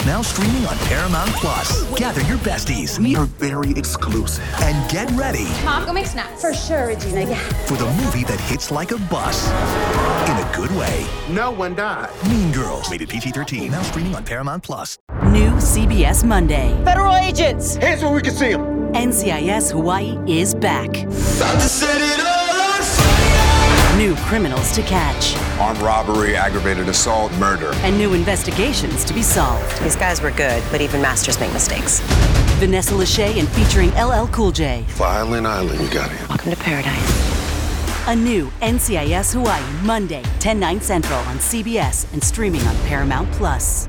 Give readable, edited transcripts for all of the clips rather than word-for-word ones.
now streaming on Paramount Plus. Gather your besties. We are very exclusive. And get ready. Mom, go make snacks. For sure, Regina, yeah. For the movie that hits like a bus. In a good way. No one died. Mean Girls. Rated PG-13. Now streaming on Paramount Plus. New CBS Monday. Federal agents! Hands where we can see them. NCIS Hawaii is back. About to set it all on fire. New criminals to catch. Armed robbery, aggravated assault, murder. And new investigations to be solved. These guys were good, but even masters make mistakes. Vanessa Lachey and featuring LL Cool J. Violent Island, you got it. Welcome to paradise. A new NCIS Hawaii, Monday, 10/9 Central on CBS and streaming on Paramount Plus.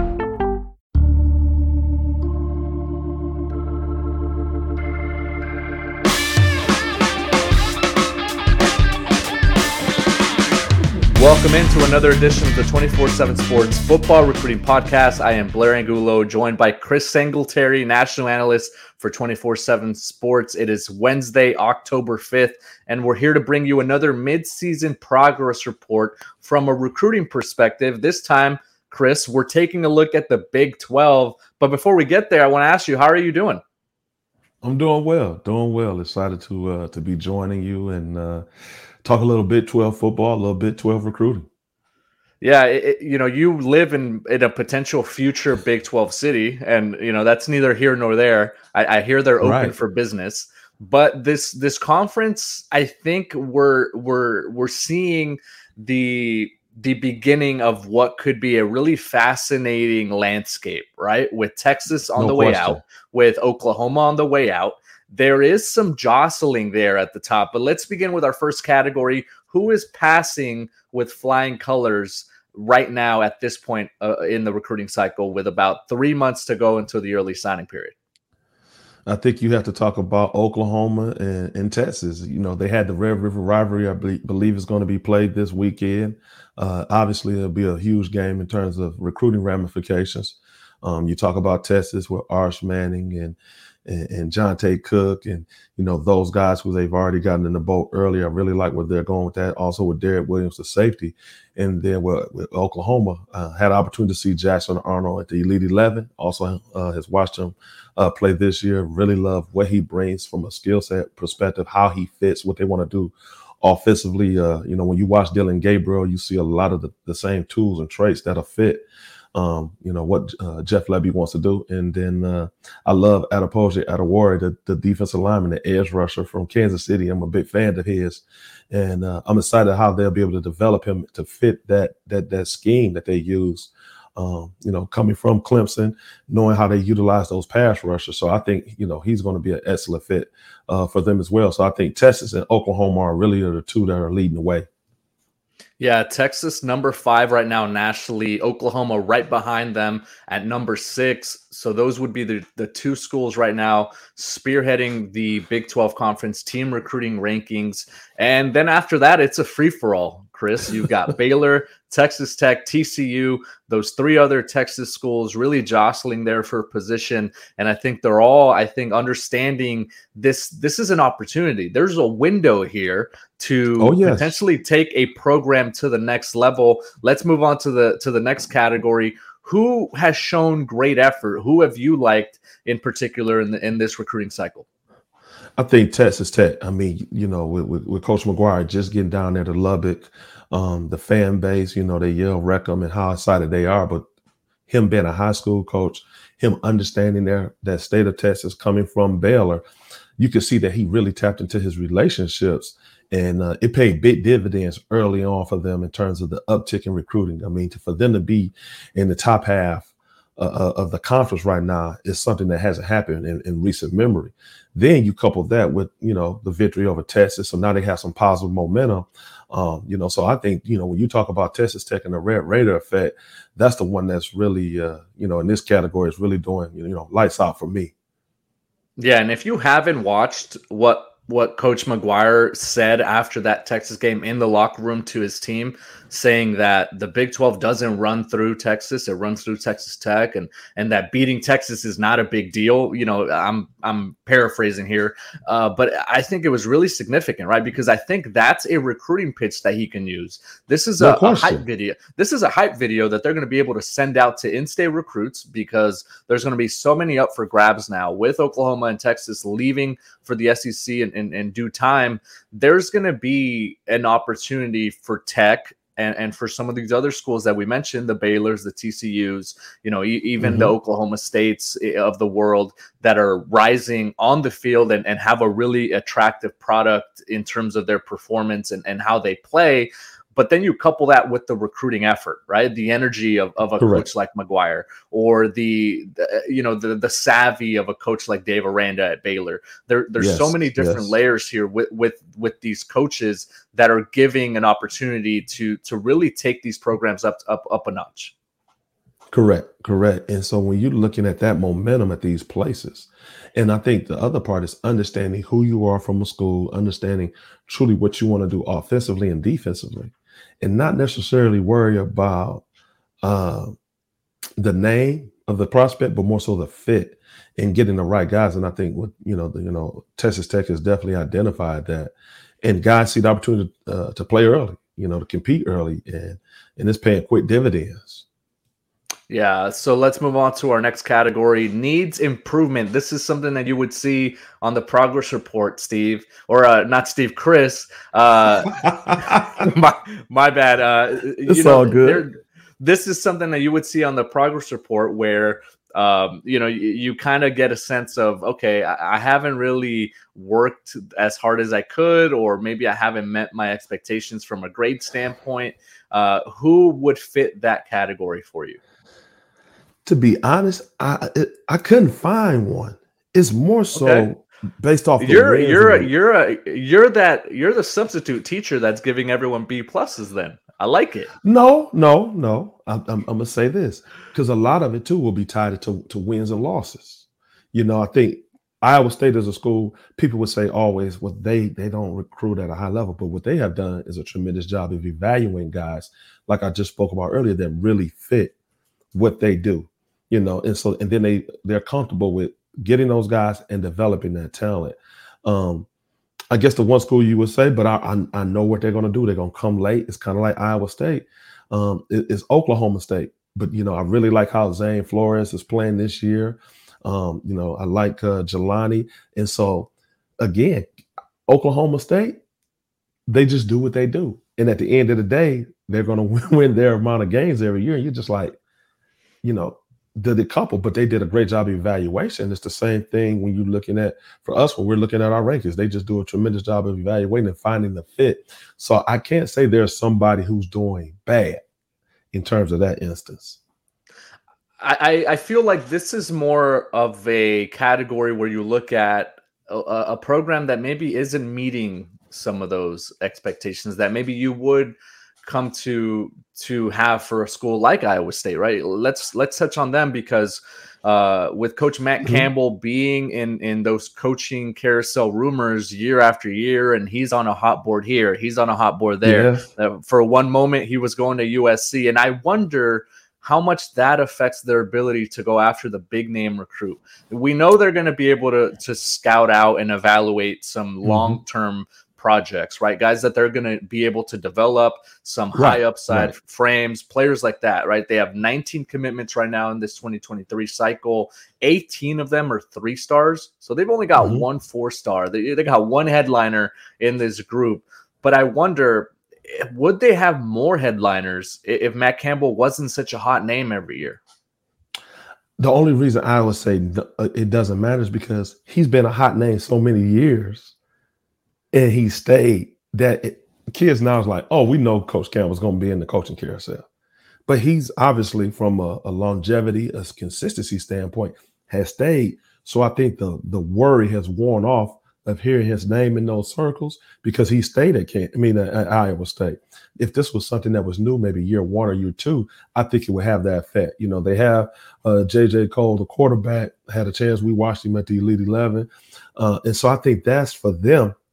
Welcome into another edition of the 24/7 Sports Football Recruiting Podcast. I am Blair Angulo, joined by Chris Singletary, national analyst for 24/7 Sports. It is Wednesday, October 5th, and we're here to bring you another mid-season progress report from a recruiting perspective. This time, Chris, we're taking a look at the Big 12. But before we get there, I want to ask you, how are you doing? I'm doing well. Excited to be joining you and talk a little Big 12 football, a little Big 12 recruiting. Yeah, you live in a potential future Big 12 city, and that's neither here nor there. I hear they're open for business, but this conference, I think we're seeing the beginning of what could be a really fascinating landscape, right? With Texas on the way out, with Oklahoma on the way out. There is some jostling there at the top, but let's begin with our first category. Who is passing with flying colors right now at this point in the recruiting cycle with about 3 months to go until the early signing period? I think you have to talk about Oklahoma and Texas. They had the Red River rivalry, I believe is going to be played this weekend. Obviously, it'll be a huge game in terms of recruiting ramifications. You talk about Texas with Arch Manning and Jonte Cook and, those guys who they've already gotten in the boat earlier. I really like where they're going with that. Also with Derek Williams, the safety. And then with Oklahoma, had an opportunity to see Jackson Arnold at the Elite 11. Also has watched him play this year. Really love what he brings from a skill set perspective, how he fits, what they want to do offensively. When you watch Dylan Gabriel, you see a lot of the same tools and traits that'll fit what Jeff Lebby wants to do. And then I love Adepoju Adewale, the defensive lineman, the edge rusher from Kansas City. I'm a big fan of his. And I'm excited how they'll be able to develop him to fit that scheme that they use, coming from Clemson, knowing how they utilize those pass rushers. So I think, he's going to be an excellent fit for them as well. So I think Texas and Oklahoma are really the two that are leading the way. Yeah, Texas number 5 right now nationally, Oklahoma right behind them at number 6. So those would be the two schools right now spearheading the Big 12 Conference team recruiting rankings. And then after that, it's a free-for-all, Chris. You've got Baylor, Texas Tech, TCU, those 3 other Texas schools really jostling there for position. And I think they're all, understanding this is an opportunity. There's a window here to potentially take a program to the next level. Let's move on to the next category. Who has shown great effort? Who have you liked in particular in this recruiting cycle? I think Texas Tech. With Coach McGuire just getting down there to Lubbock, the fan base, they yell Wreckham and how excited they are. But him being a high school coach, him understanding that state of Texas coming from Baylor, you can see that he really tapped into his relationships. And it paid big dividends early on for them in terms of the uptick in recruiting. For them to be in the top half of the conference right now is something that hasn't happened in recent memory. Then you couple that with, the victory over Texas. So now they have some positive momentum. So I think, when you talk about Texas Tech and the Red Raider effect, that's the one that's really, in this category is really doing, lights out for me. Yeah. And if you haven't watched what Coach McGuire said after that Texas game in the locker room to his team, saying that the Big 12 doesn't run through Texas; it runs through Texas Tech, and that beating Texas is not a big deal. I'm paraphrasing here, but I think it was really significant, right? Because I think that's a recruiting pitch that he can use. This is a hype video. This is a hype video that they're going to be able to send out to in-state recruits, because there's going to be so many up for grabs now with Oklahoma and Texas leaving for the SEC in due time. There's going to be an opportunity for Tech and for some of these other schools that we mentioned, the Baylors, the TCUs, even the Oklahoma States of the world, that are rising on the field and have a really attractive product in terms of their performance and how they play. But then you couple that with the recruiting effort, right? The energy of a coach like McGuire, or the savvy of a coach like Dave Aranda at Baylor. There's so many different layers here with these coaches that are giving an opportunity to really take these programs up a notch. Correct. And so when you're looking at that momentum at these places, and I think the other part is understanding who you are from a school, understanding truly what you want to do offensively and defensively, and not necessarily worry about the name of the prospect, but more so the fit and getting the right guys. And I think Texas Tech has definitely identified that, and guys see the opportunity to play early, to compete early, and it's paying quick dividends. Yeah, so let's move on to our next category, needs improvement. This is something that you would see on the progress report, Steve, or not Steve, Chris. My bad. It's all good. This is something that you would see on the progress report where, you kind of get a sense of, okay, I haven't really worked as hard as I could, or maybe I haven't met my expectations from a grade standpoint. Who would fit that category for you? To be honest, I couldn't find one. It's more so based off. You're the substitute teacher that's giving everyone B pluses. Then I like it. No. I'm gonna say this, because a lot of it too will be tied to wins and losses. I think Iowa State as a school, people would say always, well, they don't recruit at a high level, but what they have done is a tremendous job of evaluating guys, like I just spoke about earlier, that really fit what they do. And then they're comfortable with getting those guys and developing that talent. I guess the one school you would say, but I know what they're going to do. They're going to come late. It's kind of like Iowa State. It's Oklahoma State. But, I really like how Zane Flores is playing this year. I like Jelani. And so, again, Oklahoma State, they just do what they do. And at the end of the day, they're going to win their amount of games every year. And you're just like, did a couple, but they did a great job of evaluation. It's the same thing when you're looking at, for us, when we're looking at our rankings, they just do a tremendous job of evaluating and finding the fit. So I can't say there's somebody who's doing bad in terms of that instance. I feel like this is more of a category where you look at a program that maybe isn't meeting some of those expectations that maybe you would come to have for a school like Iowa State, right? Let's touch on them, because with Coach Matt Campbell being in those coaching carousel rumors year after year, and he's on a hot board here, he's on a hot board there. Yeah. For one moment, he was going to USC, and I wonder how much that affects their ability to go after the big name recruit. We know they're going to be able to scout out and evaluate some long-term projects, right? Guys that they're going to be able to develop, some high upside frames, players like that, right? They have 19 commitments right now in this 2023 cycle. 18 of them are 3 stars. So they've only got 1 4-star. They got 1 headliner in this group. But I wonder, would they have more headliners if Matt Campbell wasn't such a hot name every year? The only reason I would say it doesn't matter is because he's been a hot name so many years. And he stayed that kids now is like, oh, we know Coach Campbell's going to be in the coaching carousel. But he's obviously from a longevity, a consistency standpoint, has stayed. So I think the worry has worn off of hearing his name in those circles, because he stayed at Iowa State. If this was something that was new, maybe year 1 or year 2, I think it would have that effect. They have J.J. Cole, the quarterback, had a chance. We watched him at the Elite 11. And so I think that's for them.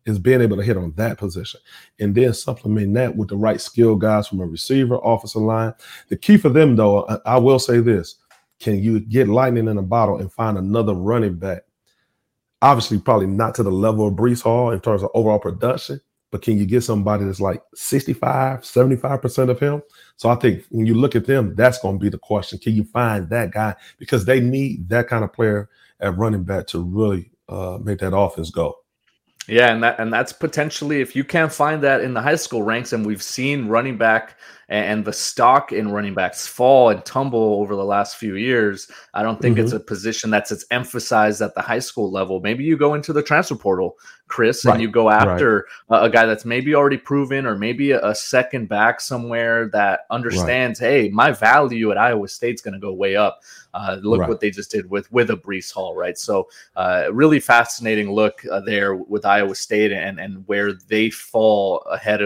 is being able to hit on that position and then supplement that with the right skill guys from a receiver, offensive line. The key for them, though, I will say this. Can you get lightning in a bottle and find another running back? Obviously, probably not to the level of Breece Hall in terms of overall production, but can you get somebody that's like 65, 75% of him? So I think when you look at them, that's going to be the question. Can you find that guy? Because they need that kind of player at running back to really make that offense go. Yeah, and that's potentially, if you can't find that in the high school ranks, and we've seen running back and the stock in running backs fall and tumble over the last few years, I don't think it's a position that's emphasized at the high school level. Maybe you go into the transfer portal, Chris, and you go after a guy that's maybe already proven, or maybe a second back somewhere that understands, hey, my value at Iowa State's going to go way up. Look what they just did with a Breece Hall, right? So really fascinating look there with Iowa State and where they fall ahead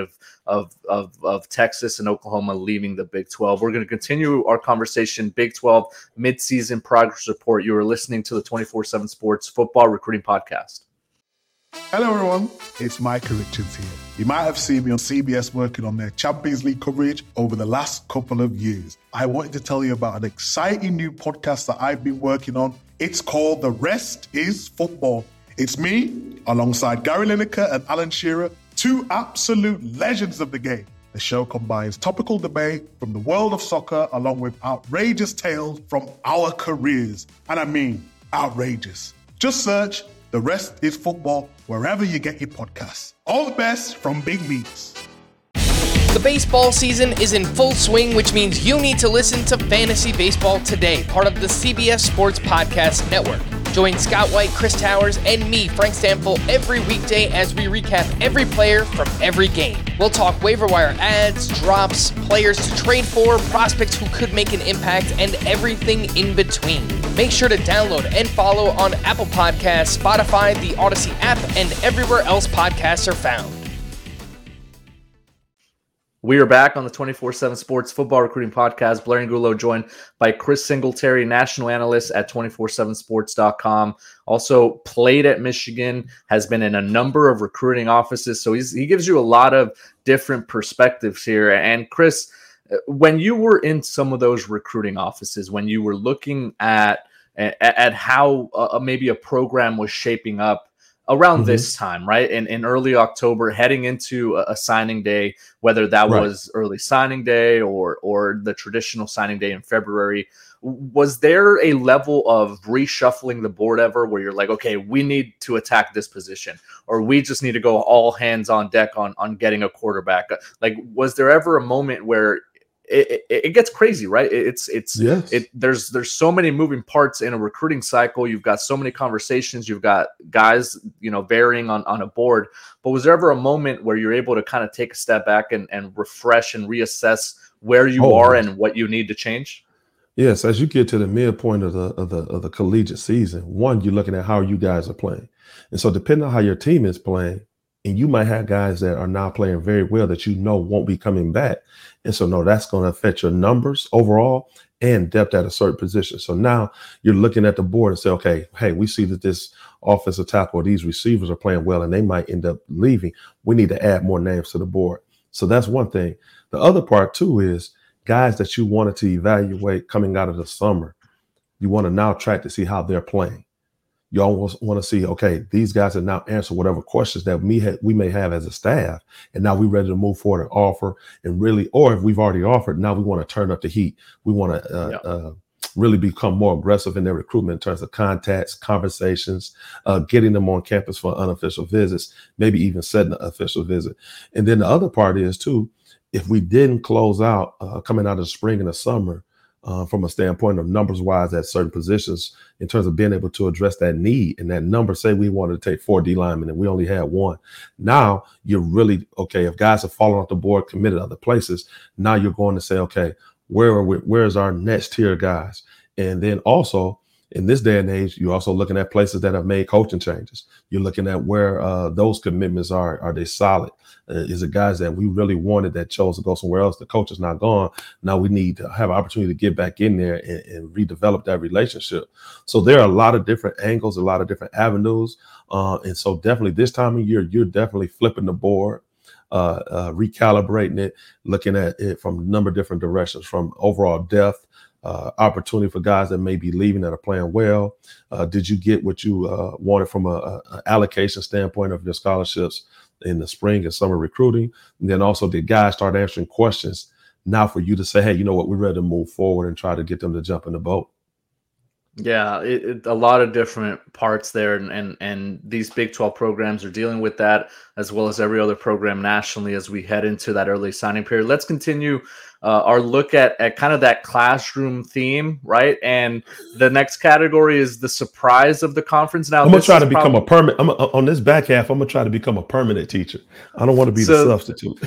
of Texas and Oklahoma leaving the Big 12. We're going to continue our conversation, Big 12 midseason progress report. You are listening to the 24/7 Sports Football Recruiting Podcast. Hello everyone, it's Micah Richards here. You might have seen me on CBS working on their Champions League coverage over the last couple of years. I wanted to tell you about an exciting new podcast that I've been working on. It's called The Rest is Football. It's me, alongside Gary Lineker and Alan Shearer, two absolute legends of the game. The show combines topical debate from the world of soccer along with outrageous tales from our careers. And I mean outrageous. Just search The Rest is Football wherever you get your podcasts. All the best from Big Meats. The baseball season is in full swing, which means you need to listen to Fantasy Baseball Today, part of the CBS Sports Podcast Network. Join Scott White, Chris Towers, and me, Frank Stample, every weekday as we recap every player from every game. We'll talk waiver wire ads, drops, players to trade for, prospects who could make an impact, and everything in between. Make sure to download and follow on Apple Podcasts, Spotify, the Odyssey app, and everywhere else podcasts are found. We are back on the 24/7 Sports Football Recruiting Podcast. Blair Angulo joined by Chris Singletary, national analyst at 247sports.com. Also played at Michigan, has been in a number of recruiting offices. So he gives you a lot of different perspectives here. And Chris, when you were in some of those recruiting offices, when you were looking at how maybe a program was shaping up, around this time, right? In early October, heading into a signing day, whether that was early signing day or the traditional signing day in February, was there a level of reshuffling the board ever where you're like, okay, we need to attack this position, or we just need to go all hands on deck on getting a quarterback? Like, was there ever a moment where it gets crazy, right? There's so many moving parts in a recruiting cycle. You've got so many conversations. You've got guys, varying on a board. But was there ever a moment where you're able to kind of take a step back and refresh and reassess where you are and what you need to change? Yes, as you get to the midpoint of the collegiate season, one, you're looking at how you guys are playing, and so depending on how your team is playing. And you might have guys that are now playing very well that won't be coming back. And so, no, that's going to affect your numbers overall and depth at a certain position. So now you're looking at the board and say, okay, hey, we see that this offensive tackle or these receivers are playing well and they might end up leaving. We need to add more names to the board. So that's one thing. The other part, too, is guys that you wanted to evaluate coming out of the summer. You want to now track to see how they're playing. You almost want to see, okay, these guys have now answered whatever questions that we may have as a staff, and now we're ready to move forward and offer, and really, or if we've already offered, now we want to turn up the heat. We want to really become more aggressive in their recruitment in terms of contacts, conversations, getting them on campus for unofficial visits, maybe even setting an official visit. And then the other part is, too, if we didn't close out coming out of the spring and the summer, from a standpoint of numbers wise at certain positions in terms of being able to address that need and that number, say we wanted to take 4 D linemen and we only had 1. Now you're really, okay, if guys are falling off the board, committed other places, now you're going to say, okay, where's our next tier guys? And then also in this day and age, you're also looking at places that have made coaching changes. You're looking at where those commitments are. Are they solid? Is it guys that we really wanted that chose to go somewhere else? The coach is not gone. Now we need to have an opportunity to get back in there and redevelop that relationship. So there are a lot of different angles, a lot of different avenues. And so definitely this time of year, you're definitely flipping the board, recalibrating it, looking at it from a number of different directions, from overall depth, opportunity for guys that may be leaving that are playing well. Did you get what you wanted from a allocation standpoint of your scholarships in the spring and summer recruiting? And then also, did guys start answering questions now for you to say, hey, you know what, we're ready to move forward and try to get them to jump in the boat? Yeah, a lot of different parts there, and these Big 12 programs are dealing with that, as well as every other program nationally as we head into that early signing period. Let's continue our look at kind of that classroom theme, right? And the next category is the surprise of the conference. Now, I'm gonna try to become a permanent. On this back half, I'm gonna try to become a permanent teacher. I don't want to be the substitute.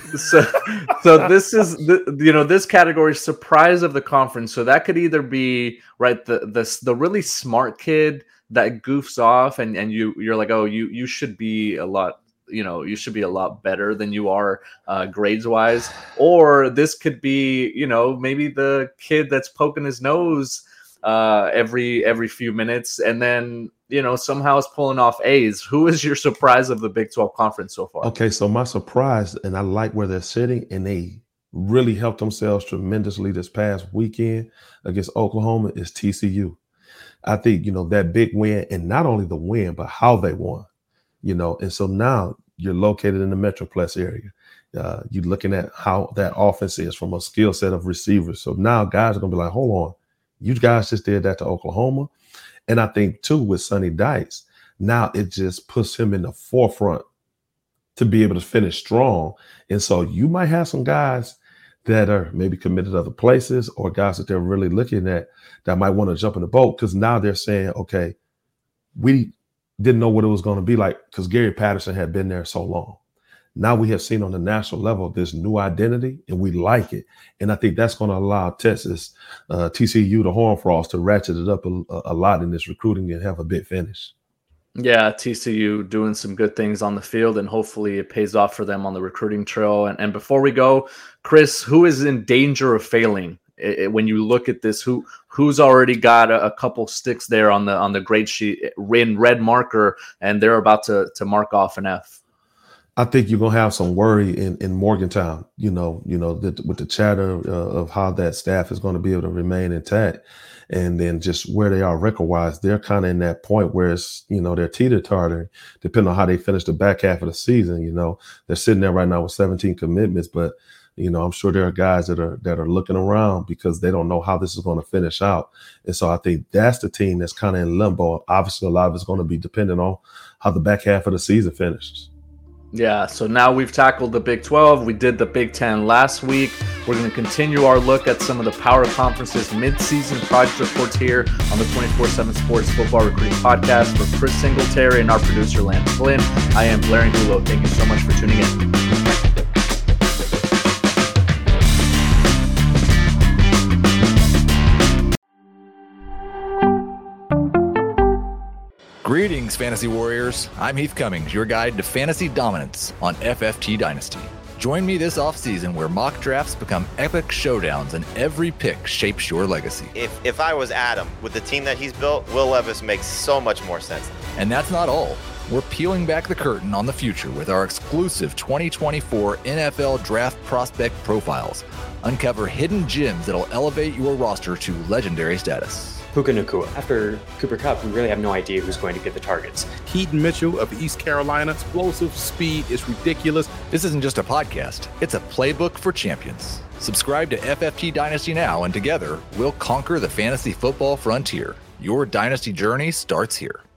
So this is this category, surprise of the conference. So that could either be right the really smart kid that goofs off, and you're like, oh, you should be a lot. You should be a lot better than you are grades wise. Or this could be, maybe the kid that's poking his nose every few minutes and then, somehow is pulling off A's. Who is your surprise of the Big 12 conference so far? Okay, so my surprise, and I like where they're sitting, and they really helped themselves tremendously this past weekend against Oklahoma, is TCU. I think, that big win, and not only the win, but how they won. And so now you're located in the Metroplex area. You're looking at how that offense is from a skill set of receivers. So now guys are going to be like, hold on, you guys just did that to Oklahoma. And I think, too, with Sonny Dykes, now it just puts him in the forefront to be able to finish strong. And so you might have some guys that are maybe committed to other places, or guys that they're really looking at that might want to jump in the boat, because now they're saying, okay, we didn't know what it was going to be like because Gary Patterson had been there so long. Now we have seen on the national level this new identity, and we like it. And I think that's going to allow Texas, TCU, the Horned Frogs, to ratchet it up a lot in this recruiting and have a big finish. Yeah, TCU doing some good things on the field, and hopefully it pays off for them on the recruiting trail. And before we go, Chris, who is in danger of failing? When you look at this, who's already got a couple sticks there on the grade sheet in red marker, and they're about to mark off an F? I think you're gonna have some worry in Morgantown. With the chatter of how that staff is going to be able to remain intact, and then just where they are record wise, they're kind of in that point where it's they're teeter-tottering, depending on how they finish the back half of the season. They're sitting there right now with 17 commitments, but I'm sure there are guys that are looking around because they don't know how this is going to finish out. And so I think that's the team that's kind of in limbo. Obviously, a lot of it's going to be dependent on how the back half of the season finishes. Yeah, so now we've tackled the Big 12. We did the Big 10 last week. We're going to continue our look at some of the power conferences mid-season project reports here on the 24/7 Sports Football Recruiting Podcast. For Chris Singletary and our producer, Lance Flynn, I am Blair Angulo. Thank you so much for tuning in. Greetings, Fantasy Warriors. I'm Heath Cummings, your guide to fantasy dominance on FFT Dynasty. Join me this offseason where mock drafts become epic showdowns and every pick shapes your legacy. If I was Adam, with the team that he's built, Will Levis makes so much more sense. And that's not all. We're peeling back the curtain on the future with our exclusive 2024 NFL Draft Prospect Profiles. Uncover hidden gems that'll elevate your roster to legendary status. Puka Nacua. After Cooper Kupp, we really have no idea who's going to get the targets. Keaton Mitchell of East Carolina. Explosive speed is ridiculous. This isn't just a podcast. It's a playbook for champions. Subscribe to FFT Dynasty now, and together, we'll conquer the fantasy football frontier. Your dynasty journey starts here.